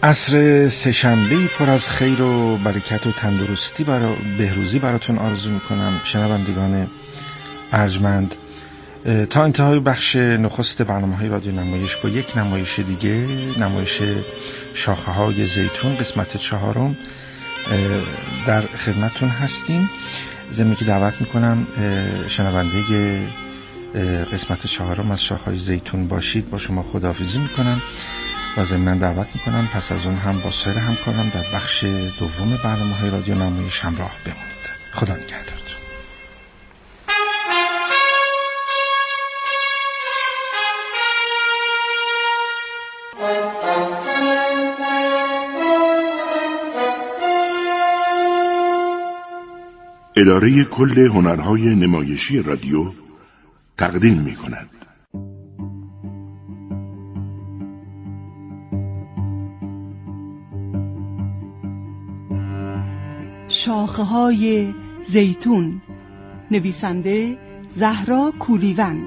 عصر سه‌شنبه‌ای پر از خیر و برکت و تندرستی بهروزی براتون آرزو میکنم شنوندگان ارجمند. تا انتهای بخش نخست برنامه‌های رادیو نمایش با یک نمایش دیگه، نمایش شاخه‌های زیتون قسمت 4 در خدمتتون هستیم. ضمن که دعوت میکنم شنونده قسمت 4 از شاخه‌های زیتون باشید. با شما خداحافظی میکنم و ضمن دعوت میکنم پس از اون هم با سایر همکارم در بخش دوم برنامه‌های رادیو نمایش همراه بمونید. خدا نگهدار. اداره کل هنرهای نمایشی رادیو تقدیم می‌کند. شاخه‌های زیتون، نویسنده زهرا کولیوند.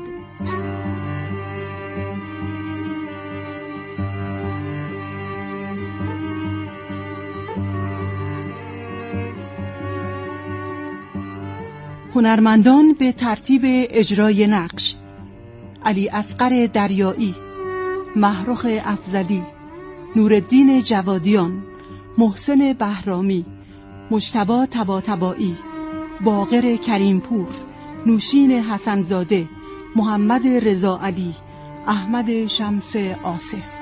هنرمندان به ترتیب اجرای نقش: علی اصغر دریایی، محرخ افضلی، نورالدین جوادیان، محسن بهرامی، مجتبی طباطبایی، باقر کریمپور، نوشین حسنزاده، محمد رضا علی، احمد شمس آصف.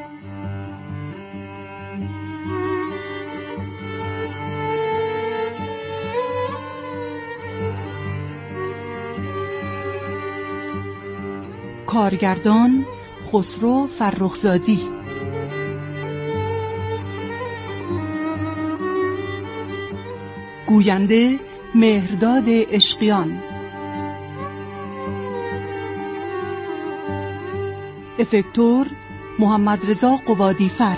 کارگردان خسرو فرخزادی. گوینده مهرداد عشقیان. افکتور محمد رضا قبادیفر.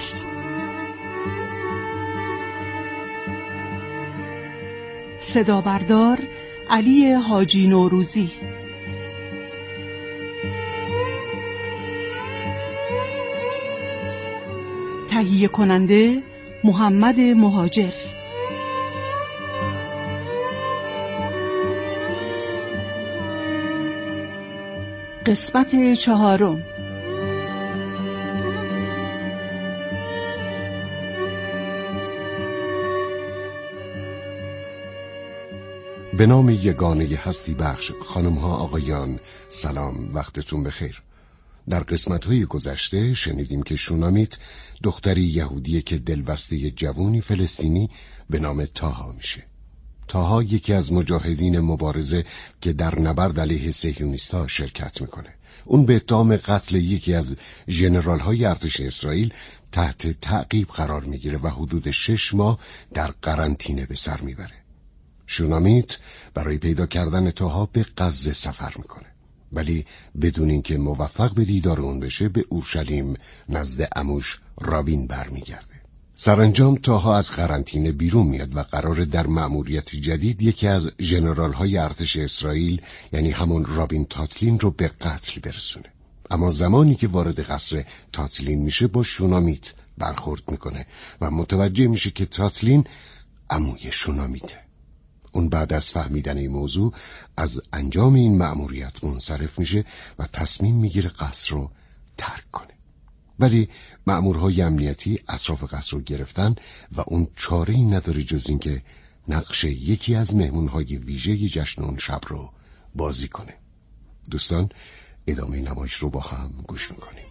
صدا بردار علی حاجی نوروزی. تهیه کننده محمد مهاجر. قسمت 4. به نام یگانه هستی بخش. خانم ها آقایان سلام، وقتتون بخیر. در قسمت‌های گذشته شنیدیم که شونامیت دختری یهودیه که دلبسته جوونی فلسطینی به نام تاها میشه. تاها یکی از مجاهدین مبارزه که در نبرد علیه صهیونیست‌ها شرکت میکنه. اون به اتهام قتل یکی از ژنرال‌های ارتش اسرائیل تحت تعقیب قرار میگیره و حدود 6 ماه در قرنطینه به سر میبره. شونامیت برای پیدا کردن تاها به غزه سفر میکنه، ولی بدون اینکه موفق به دیدار اون بشه به اورشلیم نزد عموش رابین برمیگرده. سرانجام تاها از قرنطینه بیرون میاد و قراره در مأموریت جدید یکی از ژنرال‌های ارتش اسرائیل یعنی همون رابین تاتلین رو به قتل برسونه. اما زمانی که وارد قصر تاتلین میشه با شونامیت برخورد میکنه و متوجه میشه که تاتلین عموی شونامیته. اون بعد از فهمیدن این موضوع از انجام این مأموریت منصرف میشه و تصمیم میگیره قصر رو ترک کنه. ولی مأمورهای امنیتی اطراف قصر رو گرفتن و اون چاره‌ای نداره جز این که نقش یکی از مهمونهای ویژه جشن اون شب رو بازی کنه. دوستان ادامه نمایش رو با هم گوش میکنیم.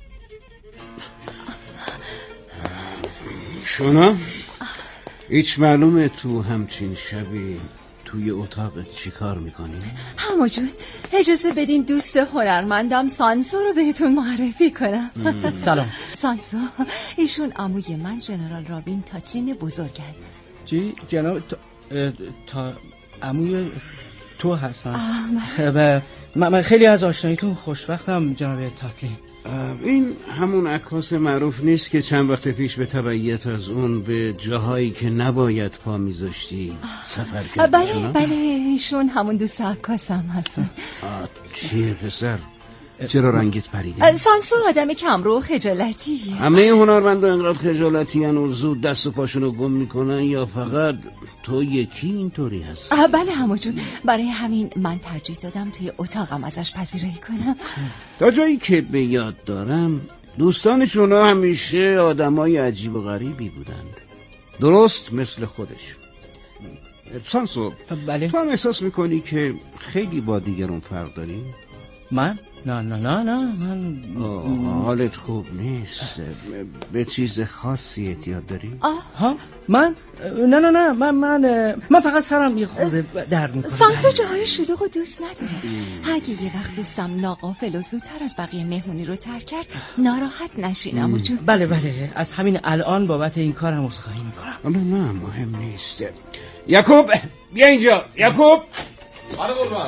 شونا هیچ معلومه تو همچین شبی توی اتاقت چی کار میکنی؟ همو جون اجازه بدین دوست هنرمندم سانسو رو بهتون معرفی کنم. سلام. سانسو ایشون عموی من ژنرال رابین تاتلین بزرگه. چی؟ جناب تا عموی تو هستن؟ خب من خیلی از آشناییتون خوشوقتم جناب تاتلین. این همون عکاس معروف نیست که چند وقت پیش به تبعیت از اون به جاهایی که نباید پا میذاشتی سفر کردی؟ بله ایشون همون دوست عکاسم هستن. چیه پسر؟ چرا رنگت پریده؟ سانسو آدم کمرو و خجالتی. همه هنرمندا اینقدر خجالتی ان و زود دست و پاشونو گم میکنن یا فقط تو یکی اینطوری هست؟ بله عمو جون، برای همین من ترجیح دادم توی اتاقم ازش پذیرایی کنم. تا جایی که به یاد دارم دوستانشونا همیشه آدمای عجیب و غریبی بودن، درست مثل خودش. سانسو، بله. تو هم احساس میکنی که خیلی با دیگرون فرق داری؟ من؟ نه من حالت خوب نیست. به چیز خاصی احتیاج داری؟ ها؟ من؟ نه من فقط سرم یه خورده درد میکنه. سانسو جاهای شلوغ و دوست نداره. اگه یه وقت دوستم ناقافل و زودتر از بقیه مهمونی رو ترک کرد ناراحت نشین عمو جون. بله از همین الان بابت این کارم عذرخواهی میکنم. نه مهم نیست. یعقوب بیا اینجا. یعقوب. آره قربان.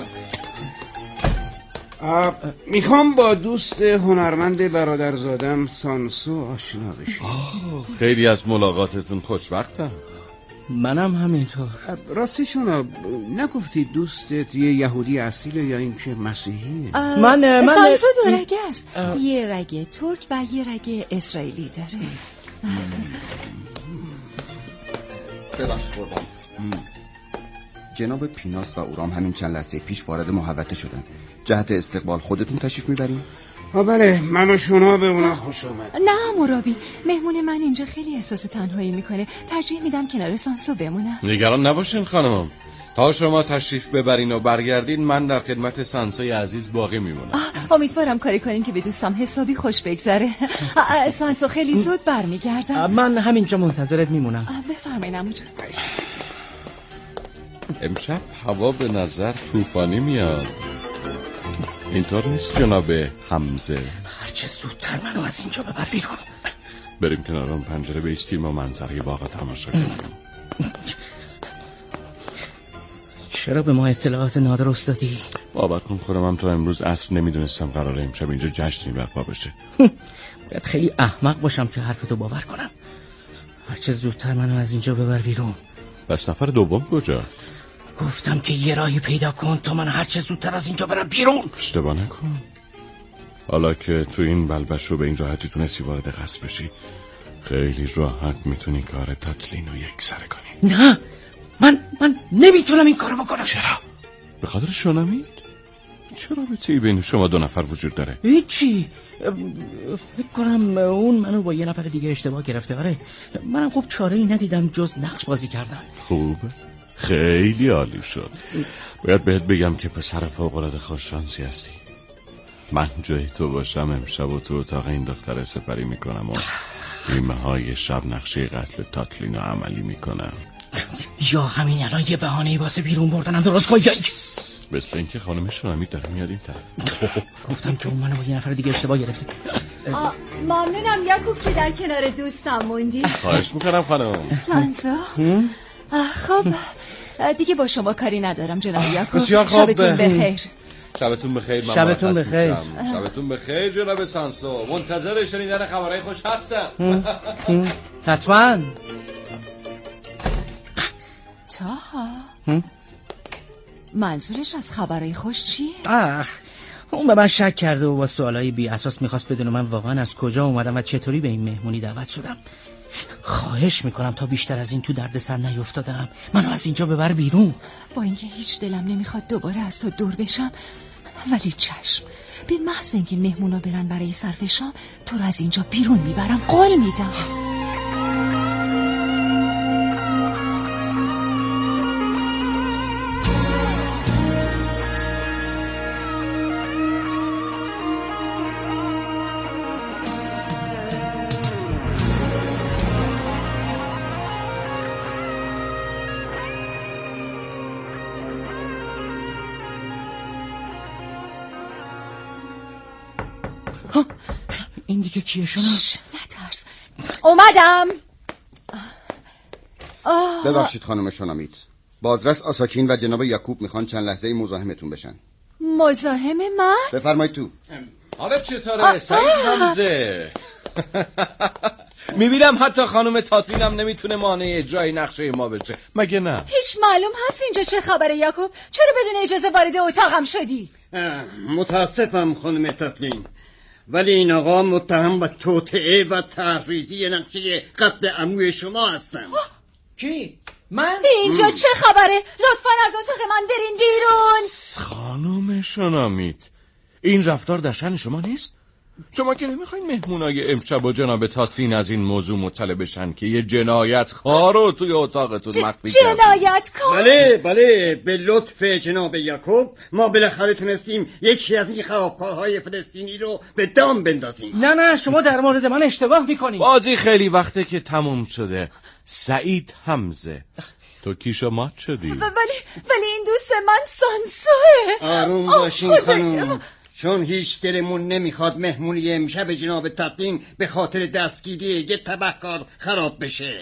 میخوام با دوست هنرمند برادرزادم سانسو آشنا بشیم. خیلی از ملاقاتتون خوشوقتم. منم همینطور. راستشون نگفتی دوستت یه یهودی اصیله یا اینکه مسیحیه؟ من سانسو دو رگه است. یه رگ ترک و یه رگ اسرائیلی داره. ببخشید قربان. جناب پیناس و اورام همین چند لحظه پیش وارد محوطه شدن. جهت استقبال خودتون تشریف میبرین؟ بله، من و شما به اونا خوش اومد. نه مرابی، مهمون من اینجا خیلی احساس تنهایی میکنه. ترجیح میدم کنار سانسو بمونم. نگران نباشین خانمم، تا شما تشریف ببرین و برگردین من در خدمت سانسوی عزیز باقی میمونم. امیدوارم کاری کنین که به دوستم حسابی خوش بگذره. سانسو خیلی زود برمیگردم. من همینجا منتظرت میمونم. بفرمایید عمو جون. امشب هوا به نظر طوفانی میاد. اینطور نیست جناب حمزه؟ هرچه زودتر منو از اینجا ببر بیرون. بریم کنار اون پنجره بیستیم و منظره باغ تماشا کنیم. چرا به ما اطلاعات نادرست دادی؟ باور کن خودم تا امروز عصر نمیدونستم قراره امشب اینجا جشنی برپا بشه. باید خیلی احمق باشم که حرفتو باور کنم. هرچه زودتر منو از اینجا ببر بیرون. بس نفر دوم کجا؟ گفتم که یه راهی پیدا کن تا من هرچه زودتر از اینجا برم بیرون. اشتباه نکن. حالا که تو این بلبش رو به این راحتی تونستی وارد قصد بشی، خیلی راحت میتونی کار تاتلین رو یک سره کنی. نه، من نمیتونم این کارو بکنم. چرا؟ به خاطر شونامید؟ چرا رابطه‌ای بین شما دو نفر وجود داره؟ هیچی. فکر کنم اون منو با یه نفر دیگه اشتباه گرفته. آره، منم خوب چاره‌ای ندیدم جز نقش بازی کردن. خوبه، خیلی عالی شد. باید بهت بگم که پسر فوق‌العاده خوششانسی هستی. من جای تو باشم امشب و تو اتاق این دختر سپری میکنم و نیمه های شب نقشه قتل تاتلینو عملی میکنم. یا همین الان یه بهانه‌ای واسه بیرون بردنم درست کن. مثل اینکه خانم شنامی داره میاد این طرف. گفتم که اون منو با یه نفر دیگه اشتباه گرفته. ممنونم یعقوب که در کنار دوستم موندی. خواهش میکنم خانم. سانسو. خب دیگه با شما کاری ندارم جناب یعقوب. شبتون بخیر. شبتون بخیر. شبتون بخیر. شبتون بخیر جناب سانسو. منتظر شنیدن خبرهای خوش هستم. حتما. تاها منظورش از خبرهای خوش چیه؟ اون به من شک کرده و با سوالای بی اساس میخواست بدونه من واقعا از کجا اومدم و چطوری به این مهمونی دعوت شدم. خواهش میکنم تا بیشتر از این تو دردسر نیفتادم منو از اینجا ببر بیرون. با اینکه هیچ دلم نمیخواد دوباره از تو دور بشم، ولی چشم، به محض اینکه مهمونا برن برای صرف شام تو رو از اینجا بیرون میبرم، قول میدم. این دیگه کیه شما؟ نترس، اومدم. ببخشید خانم شونامیت، بازرس آساکین و جناب یعقوب میخوان چند لحظه مزاحمتون بشن. مزاحم من؟ بفرمایید تو. حالا چطوره سعید حمزه؟ میبینم حتی خانم تاتلین هم نمیتونه مانع اجرای نقشه ما بشه، مگه نه؟ هیچ معلوم هست اینجا چه خبره یعقوب؟ چرا بدون اجازه وارد اتاقم شدی؟ متاسفم خانم تاتلین، ولی این آقا متهم به توطئه و تحریزی نقشه قتل عموی شما هستن. کی؟ من؟ اینجا چه خبره؟ لطفاً از اتاق من برین بیرون. خانم شونامیت، این رفتار در شأن شما نیست؟ شما که نمیخواین مهمونای امشب با جناب تاتلین از این موضوع مطلع بشن که یه جنایتکار رو توی اتاقتون مخفی کردن؟ جنایتکار؟ بله، به لطف جناب یعقوب ما بالاخره تونستیم یکی از این خرابکارهای فلسطینی رو به دام بندازیم. نه شما در مورد من اشتباه میکنید. بازی خیلی وقته که تموم شده. سعید حمزه، تو کیشو مات شدی. ولی این دوست من سانسوه. آروم باشین خانم، چون هیچ دلمون نمیخواد مهمونی امشب جناب تاتلین به خاطر دستگیری یه تبهکار خراب بشه.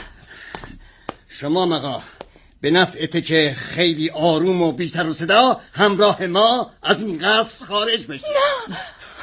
شما مقا به نفعته که خیلی آروم و بی سر و صدا همراه ما از این قصر خارج بشید. نه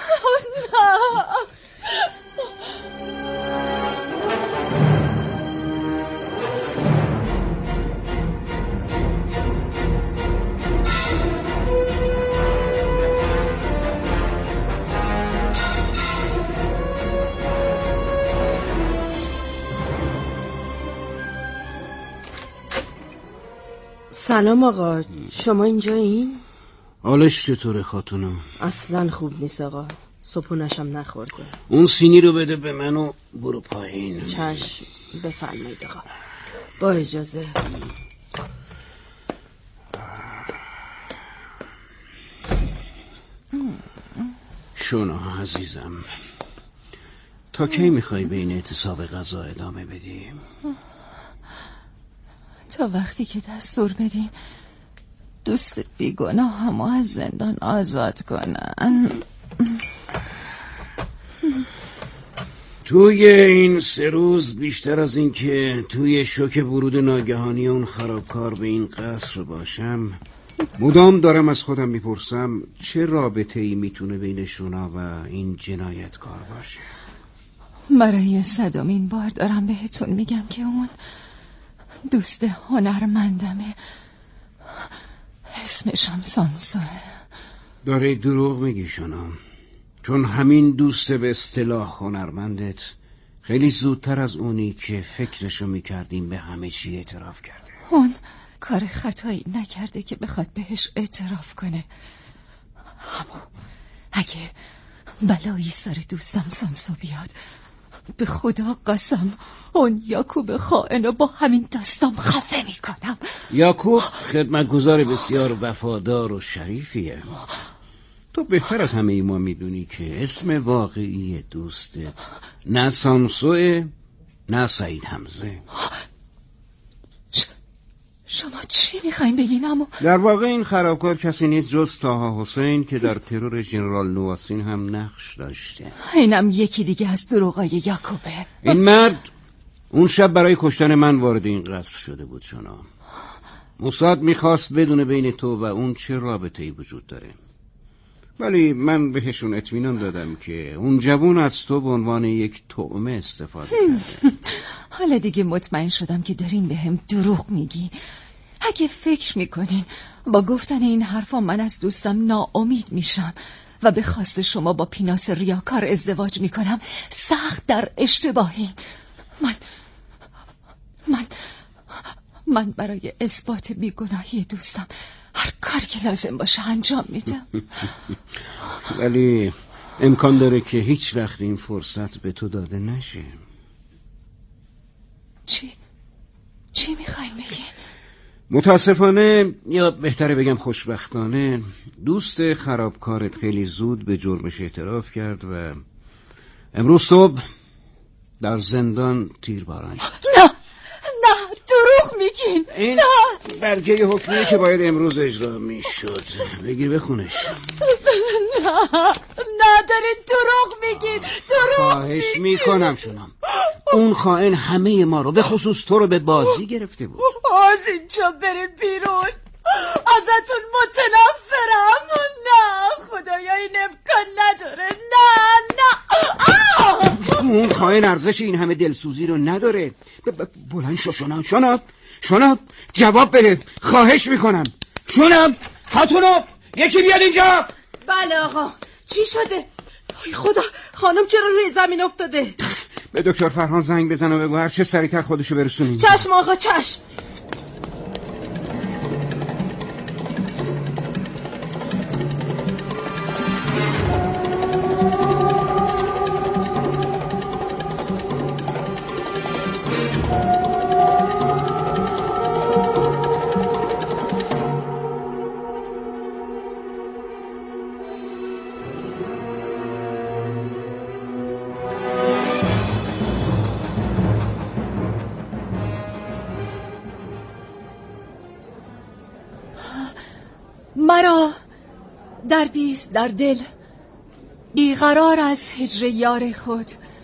سلام آقا، شما اینجایین؟ حالش چطوره خاتونم؟ اصلا خوب نیست آقا، صبحونشم نخورده. اون سینی رو بده به من و برو پایین. چشم، بفرمایید آقا. با اجازه. شونا عزیزم، تا کی میخوای به این اعتصاب غذا ادامه بدی؟ تا وقتی که دستور بدین دوست بیگناه همو از زندان آزاد کنن. توی این 3 روز بیشتر از این که توی شوک ورود ناگهانی اون خرابکار به این قصر باشم، مدام دارم از خودم میپرسم چه رابطه‌ای میتونه بین شونا و این جنایتکار باشه. برای 100مین بار دارم بهتون میگم که اون دوست هنرمندمه، اسمشم سانسوه. داره دروغ میگی شونا، چون همین دوست به اصطلاح هنرمندت خیلی زودتر از اونی که فکرشو میکردیم به همه چی اعتراف کرده. اون کار خطایی نکرده که بخواد بهش اعتراف کنه، اما اگه بلایی سر دوستم سانسو بیاد، به خدا قسم اون یعقوب خائنو با همین دستام خفه میکنم. یعقوب خدمتگزار بسیار وفادار و شریفیه. تو بهتر از همه ما میدونی که اسم واقعی دوستت نه سانسوه نه سعید حمزه. شما چی میخواین بگین؟ اما در واقع این خرابکار کسی نیست جز طاها حسین که در ترور ژنرال نواسین هم نقش داشته. اینم یکی دیگه از دروغای یعقوبه. این مرد اون شب برای کشتن من وارد این قصر شده بود. شونا موساد میخواست بدونه بین تو و اون چه رابطه‌ای وجود داره، ولی من بهشون اطمینان دادم که اون جوون از تو به عنوان یک طعمه استفاده کرده. حالا دیگه مطمئن شدم که دارین به هم دروغ میگین. اگه فکر میکنین با گفتن این حرفا من از دوستم ناامید میشم و به خواست شما با پیناس ریاکار ازدواج میکنم، سخت در اشتباهین. من برای اثبات بیگناهی دوستم هر کار که لازم باشه انجام میدم. ولی امکان داره که هیچ وقت این فرصت به تو داده نشه. چی میخواین بگین؟ متاسفانه یا بهتره بگم خوشبختانه دوست خرابکارت خیلی زود به جرمش اعتراف کرد و امروز صبح در زندان تیرباران شد. نه دروغ میگین. این برگه حکمیه که باید امروز اجرا میشد. بگیر بخونش. نه دارین دروغ میگین. خواهش میکنم شونم، اون خائن همه ما رو به خصوص تو رو به بازی گرفته بود. از اینجا برین بیرون، ازتون متنفرم. نه خدایا این امکان نداره. نه اون خائن ارزش این همه دلسوزی رو نداره. بلند شو شناب جواب بده، خواهش میکنم. شناب خاتونو، یکی بیاد اینجا. بله آقا. چی شده؟ وای خدا، خانم چرا روی زمین افتاده؟ به دکتر فرهان زنگ بزن و بگو هر چه سریعتر خودشو برسونین. چشم آقا، چشم. مرا دردیست در دل، بیقرار از هجر یار خود.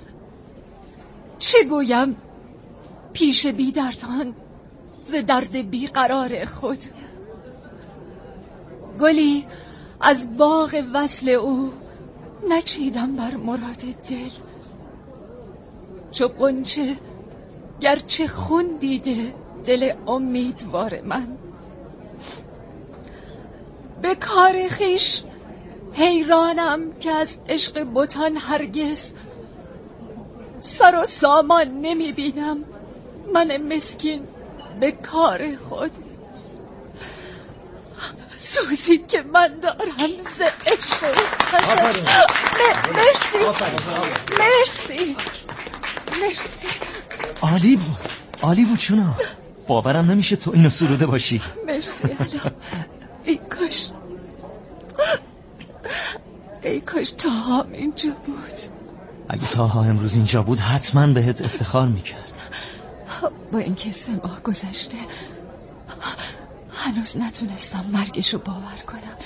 چه گویم پیش بی دردان ز درد بیقرار خود؟ گلی از باغ وصل او نچیدم بر مراد دل. چو غنچه گرچه خون دیده دل امیدوار من. به کار خویش حیرانم که از عشق بتان هرگز سر و سامان نمی بینم من مسکین به کار خود. سوزی که من دارم ز عشق مرسی. عالی بود شونا. باورم نمیشه تو اینو سروده باشی. مرسی الا. ای کاش تاها اینجا بود. اگه تاها امروز اینجا بود حتما بهت افتخار میکرد. با اینکه 3 ماه گذشته هنوز نتونستم مرگشو باور کنم.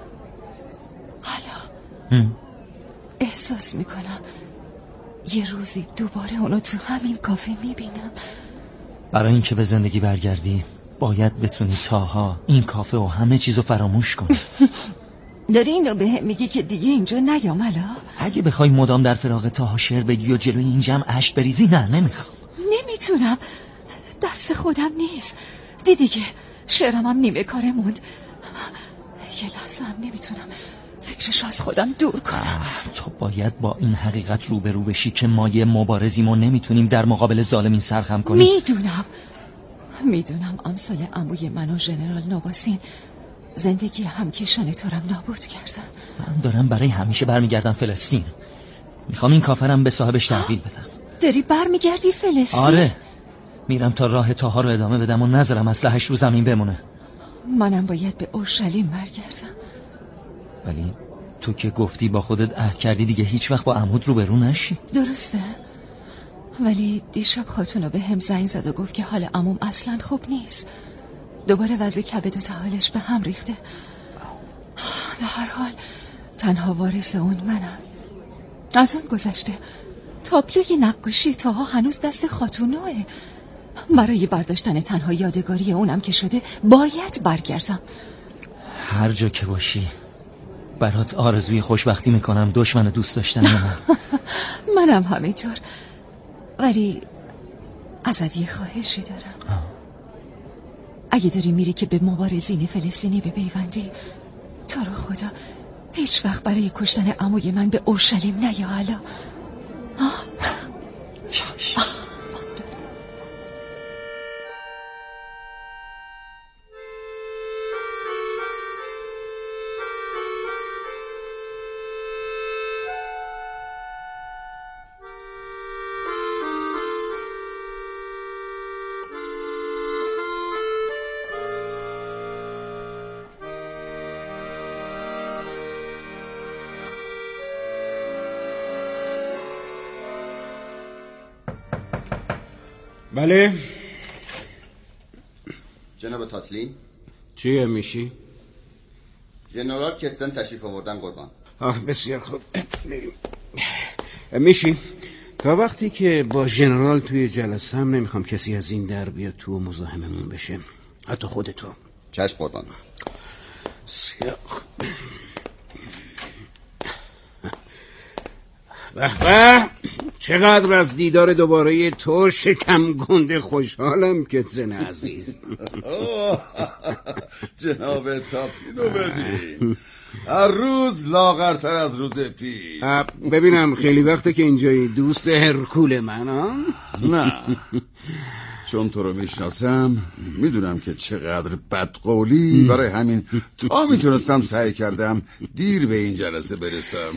حالا احساس میکنم یه روزی دوباره اونو تو همین کافه میبینم. برای اینکه به زندگی برگردی باید بتونی تاها، این کافه و همه چیزو فراموش کنی. داری اینو به هم میگی که دیگه اینجا نیام الا؟ اگه بخوای مدام در فراق تاها شعر بگی و جلوی این جمع اشک بریزی، نه نمیخوام. نمیتونم، دست خودم نیست. دیدی که شعرم هم نیمه کاره موند. یه لحظه هم نمیتونم فکرشو از خودم دور کنم. تو باید با این حقیقت روبرو بشی که ما یه مبارزیم و نمیتونیم در مقابل ظالمین سرخم کنیم. میدونم امثال عموی من و ژنرال نوباسین زندگی همکیشان تو رم نابود کردن. من دارم برای همیشه برمیگردم فلسطین. میخوام این کافرم به صاحبش تحویل بدم. داری برمیگردی فلسطین؟ آره، میرم تا راه تاها رو ادامه بدم و نذارم اسلحه‌اش رو زمین بمونه. منم باید به اورشلیم برگردم. ولی تو که گفتی با خودت عهد کردی دیگه هیچ وقت با عمود روبرو نشی. درسته، ولی دیشب خاتونو به هم زنگ زد و گفت که حال عموم اصلا خوب نیست. دوباره وضع کبد و تحالش به هم ریخته. به هر حال تنها وارث اون منم. از اون گذشته تابلوی نقاشی تاها هنوز دست خاتونوه. برای برداشتن تنها یادگاری اونم که شده باید برگردم. هر جا که باشی برات آرزوی خوشبختی میکنم، دشمن دوست داشتن من. منم همینطور. ولی ازت یه خواهشی دارم. اگه داری میری که به مبارزین فلسطینی بپیوندی، تو رو خدا هیچ وقت برای کشتن عموی من به اورشلیم نیا. حالا چشم. بله جناب تاتلین. چیه میشی؟ ژنرال کتزن تشریف آوردن قربان. بسیار خوب. میشی تا وقتی که با ژنرال توی جلسه هم نمیخوام کسی از این در بیاد تو مزاحممون بشه، حتی خودتو. چشم قربان. به چقدر از دیدار دوباره تو شکم گنده خوشحالم کتزن عزیز. جناب تاتینو ببین، هر روز لاغرتر از روز پیش. ببینم خیلی وقته که اینجایی دوست هرکول من ها؟ نه، چون تو رو میشناسم میدونم که چقدر بدقولی، برای همین تا میتونستم سعی کردم دیر به این جلسه برسم.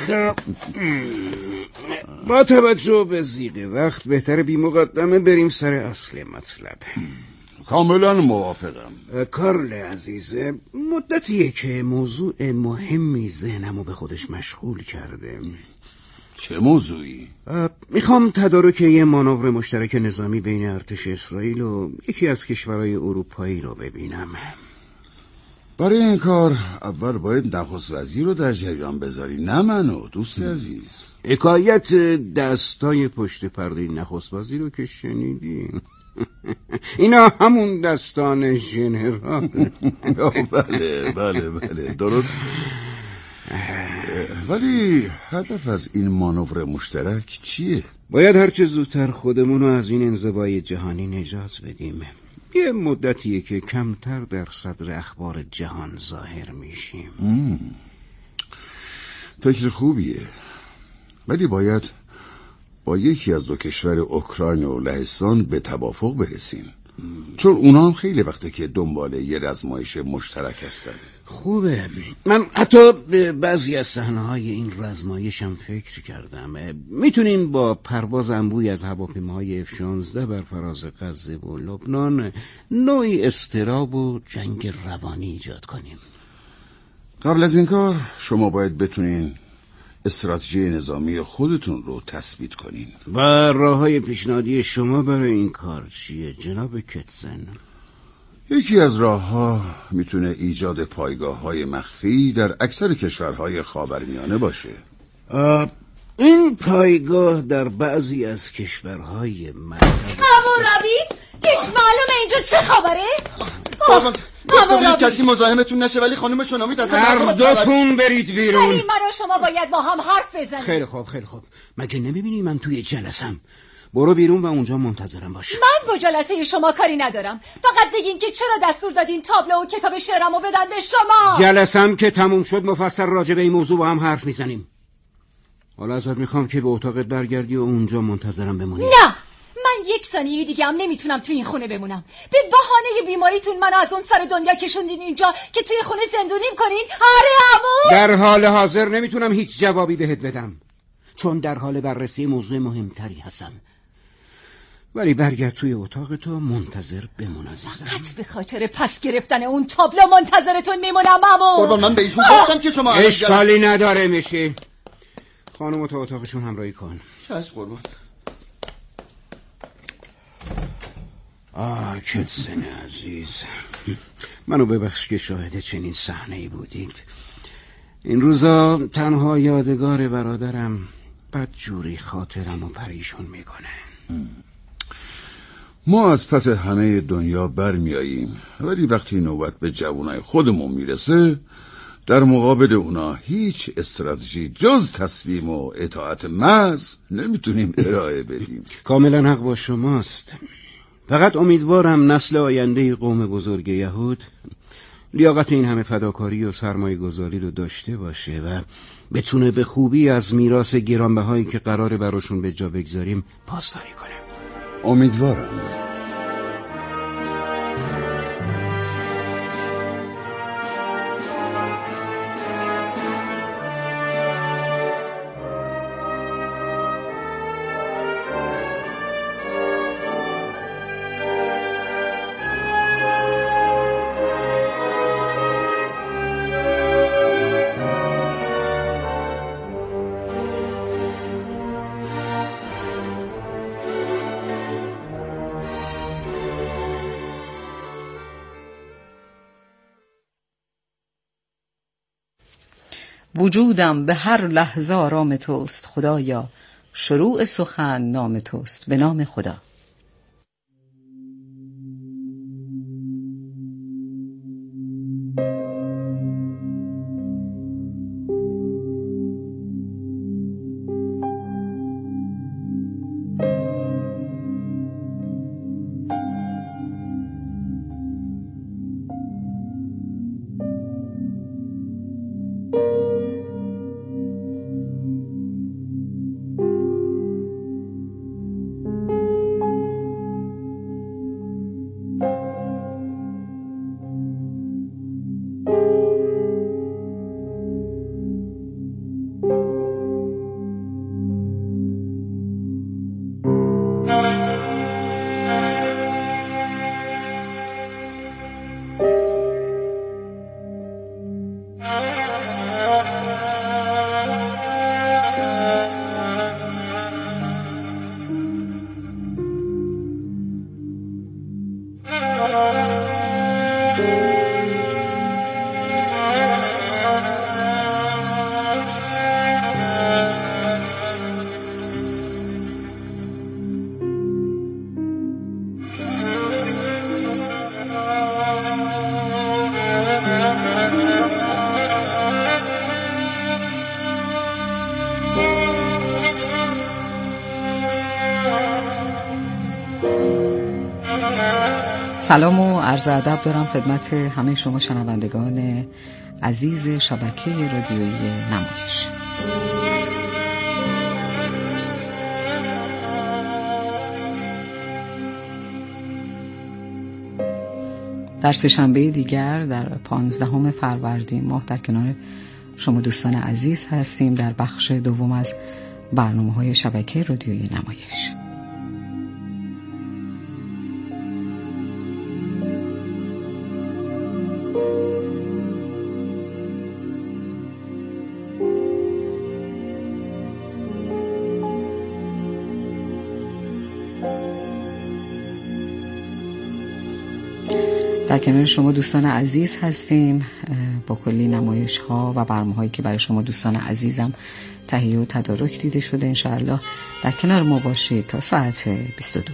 با توجه به ضیق وقت بهتر بی مقدمه بریم سر اصل مطلب. کاملا موافقم. کارل عزیز، مدتیه که موضوع مهمی ذهنمو به خودش مشغول کرده. چه موضوعی؟ میخوام تدارک یه مانور مشترک نظامی بین ارتش اسرائیل و یکی از کشورهای اروپایی رو ببینم. برای این کار اول باید نخست وزیر رو در جریان بذاری، نه منو دوست عزیز. حکایت دستای پشت پرده نخست وزیر رو که شنیدی؟ اینا همون دستان ژنرال. بله درست. ولی هدف از این مانور مشترک چیه؟ باید هرچه زودتر خودمون رو از این انزوای جهانی نجات بدیم. یه مدتیه که کمتر در صدر اخبار جهان ظاهر میشیم. فکر خوبیه، ولی باید با یکی از دو کشور اوکراین و لهستان به توافق برسیم، چون اونا هم خیلی وقته که دنبال یه رزمایش مشترک هستن. خوبه، من حتی به بعضی از صحنه‌های این رزمایشم فکر کردم. میتونیم با پرواز انبوهی از هواپیماهای F-16 بر فراز غزه و لبنان نوعی اضطراب و جنگ روانی ایجاد کنیم. قبل از این کار شما باید بتونین استراتژی نظامی خودتون رو تثبیت کنین. و راههای پیشنهادی شما برای این کار چیه جناب کتزن؟ یکی از راهها میتونه ایجاد پایگاه‌های مخفی در اکثر کشورهای خاورمیانه باشه. این پایگاه در بعضی از کشورهای مرتبط. ربی هیچ معلومه اینجا چه خبره؟ کسی مزاحمتون نشه، ولی خانم شونامیت اصلا هر دوتون برید بیرون. ولی من و شما باید با هم حرف بزنیم. خیلی خوب. مگه نمیبینی من توی جلسم؟ برو بیرون و اونجا منتظرم باش. من با جلسه شما کاری ندارم، فقط بگین که چرا دستور دادین تابلو و کتاب شعرمو بدن به شما. جلسم که تموم شد مفصل راجع به این موضوع با هم حرف میزنیم. حالا ازت میخوام که به اتاقت برگردی و اونجا منتظرم بمونی. نه، من یک ثانیه دیگه هم نمیتونم توی این خونه بمونم. به بهانه بیماریتون منو از اون سر دنیا کشوندین اینجا که توی خونه زندونیم کنین. آره عمو. در حال حاضر نمیتونم هیچ جوابی بهت بدم، چون در حال بررسی موضوع مهمتری هستم. ولی برگرد توی اتاق تو، منتظر بمون عزیزم. فقط به خاطر پس گرفتن اون تابلو منتظرتون میمونم عمو. قربان من به ایشون گفتم که شما اشکالی نداره میشی. خانم تا اتاقشون همراهی کن. چشم قربان. کتزن عزیز، منو ببخش که شاهد چنین صحنه‌ای بودید. این روزا تنها یادگار برادرم بدجوری خاطرمو پریشون میکنه. ما از پس همه دنیا برمیاییم، ولی وقتی نوبت به جوانای خودمون میرسه در مقابل اونا هیچ استراتژی جز تسلیم و اطاعت محض نمیتونیم ارائه بدیم. کاملا حق با شماست. فقط امیدوارم نسل آینده قوم بزرگ یهود لیاقت این همه فداکاری و سرمایه گذاری رو داشته باشه و بتونه به خوبی از میراث گرانبهایی که قراره براشون به جا بگذاریم پاسداری کنه. امیدوارم. وجودم به هر لحظه آرام توست خدایا، شروع سخن نام توست به نام خدا. سلام و عرض ادب دارم خدمت همه شما شنوندگان عزیز شبکه رادیویی نمایش. در سه‌شنبه دیگر در 15 فروردین ماه در کنار شما دوستان عزیز هستیم در بخش دوم از برنامه‌های شبکه رادیویی نمایش. در کنار شما دوستان عزیز هستیم با کلی نمایش ها و برنامه‌هایی که برای شما دوستان عزیزم تهیه و تدارک دیده شده. انشاءالله در کنار ما باشید تا ساعت 22.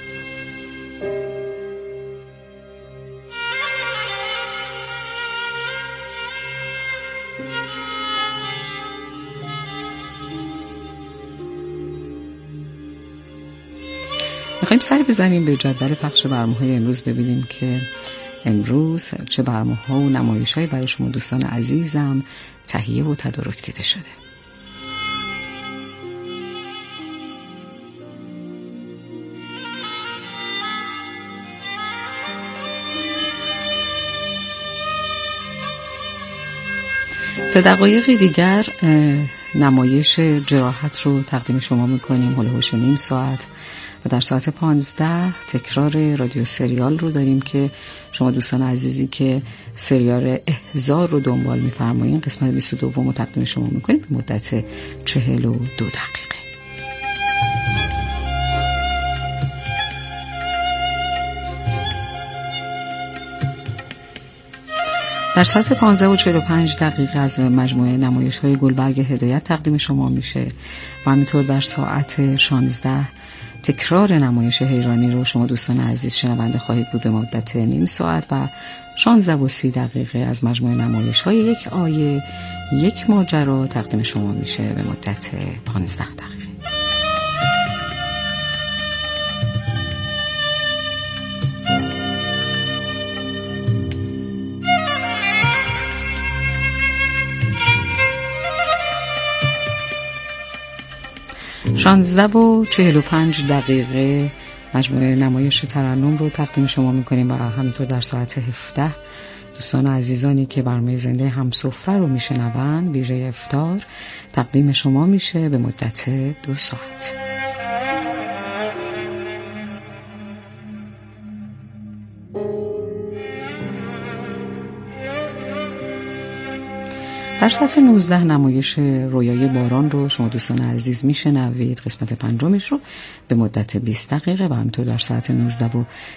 میخواییم سری بزنیم به جدول پخش برنامه‌های امروز، ببینیم که امروز چه برنامه‌ها و نمایش‌هایی برای شما دوستان عزیزم تهیه و تدارک دیده شده. تا دقایقی دیگر نمایش جراحت رو تقدیم شما میکنیم، هولوش نیم ساعت، و در ساعت 15 تکرار رادیو سریال رو داریم که شما دوستان عزیزی که سریال احضار رو دنبال میفرمایین قسمت 22 رو تقدیم شما میکنیم به مدت 42 دقیقه. در ساعت 15 و 45 دقیقه از مجموعه نمایش‌های گلبرگ هدایت تقدیم شما میشه و همینطور در ساعت 16 تکرار نمایش حیرانی رو شما دوستان عزیز شنونده خواهید بود به مدت نیم ساعت و 16 و 30 دقیقه از مجموعه نمایش‌های یک آیه یک ماجرا تقدیم شما میشه به مدت 15 دقیقه. شانزده و 45 دقیقه مجموعه نمایش ترنم رو تقدیم شما میکنیم و همینطور در ساعت 17 دوستان عزیزانی که برنامه زنده همسفره رو میشنون ویژه افطار تقدیم شما میشه به مدت 2 ساعت. در ساعت 19 نمایش رویای باران رو شما دوستان عزیز میشنوید قسمت 5 رو به مدت 20 دقیقه و همینطور در ساعت 19 و